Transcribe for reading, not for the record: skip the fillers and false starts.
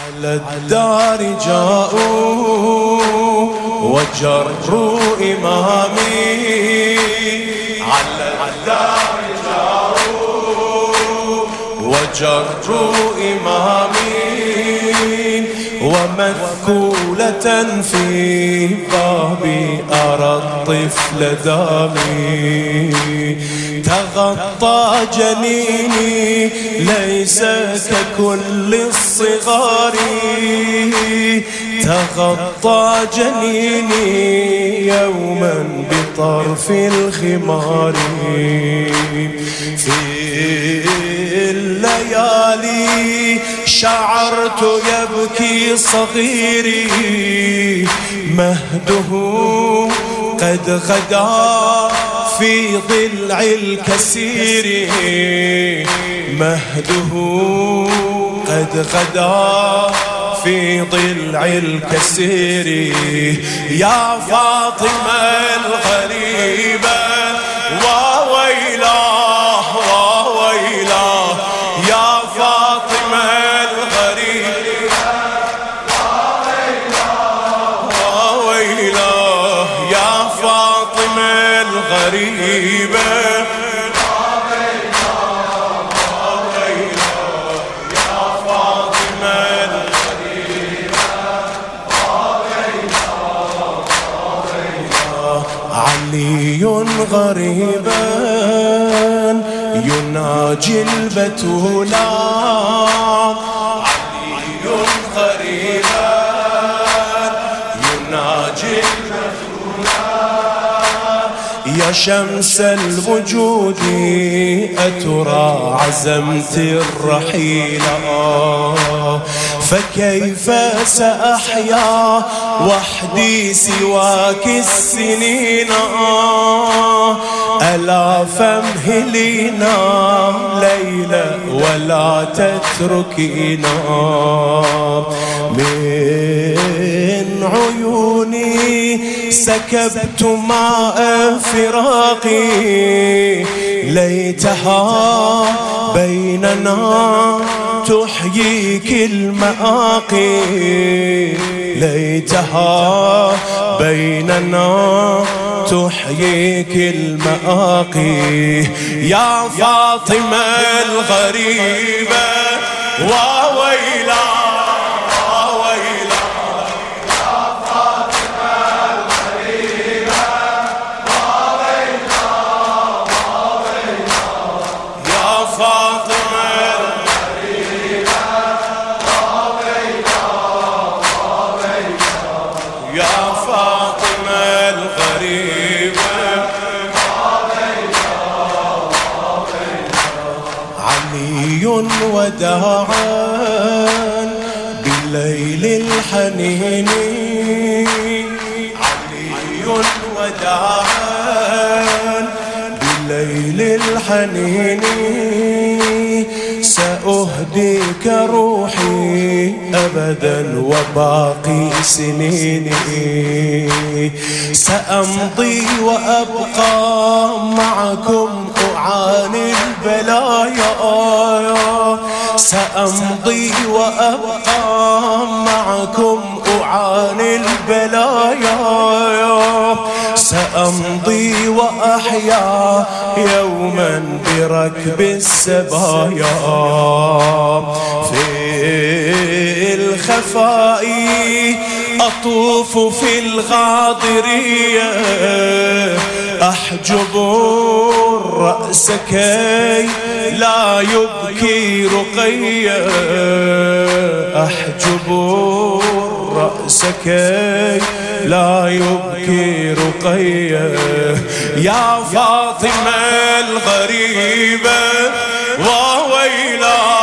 على الدار جاءوا وجروا إمامي، على الدار جاءوا وجروا إمامي، ومثكولة في بابي أرى الطفل دامي، تغطى جنيني ليس ككل الصغار، تغطى جنيني يوما بطرف الخمار، في الليالي شعرت يبكي صغيري، مهده قد غدا في ضلع الكسير، مهده قد غدا في ضلع الكسير، يا فاطمة الغريبة وويلاه وويلاه، يا فاطمة الغريبة وويلاه وويلاه، يا فاطمة الغريبة علي غريبا يناجي البتولا، علي غريبا يناجي البتولا، يا شمس الوجود أترى عزمت الرحيل، فكيف سأحيا وحدي سواك السنين، ألا فامهلينا ليلة ولا تتركينا، من عيوني سكبت ماء فراقي، ليتها بيننا تحييك المآقي، ليتها بيننا تحييك المآقي، يا فاطمة الغريبة وويلا وويلا، يا فاطمة الغريبة وويلا وويلا، يا فاطمة يا فاطمة الغريبة، علي وداعا بالليل الحنين، علي وداعا بالليل الحنين، سأهديك روحي أبدا وباقي سنيني، سأمضي وأبقى معكم أعاني البلايا، سأمضي وأبقى معكم أعاني البلايا، سأمضي وأحيا يوما بركب السبايا، في الخفاء أطوف في الغاضرية، أحجب الرأس كي لا يبكي رقيا، أحجب الرأس كي لا يبكي رقيا، يا فاطمة الغريبة وويلا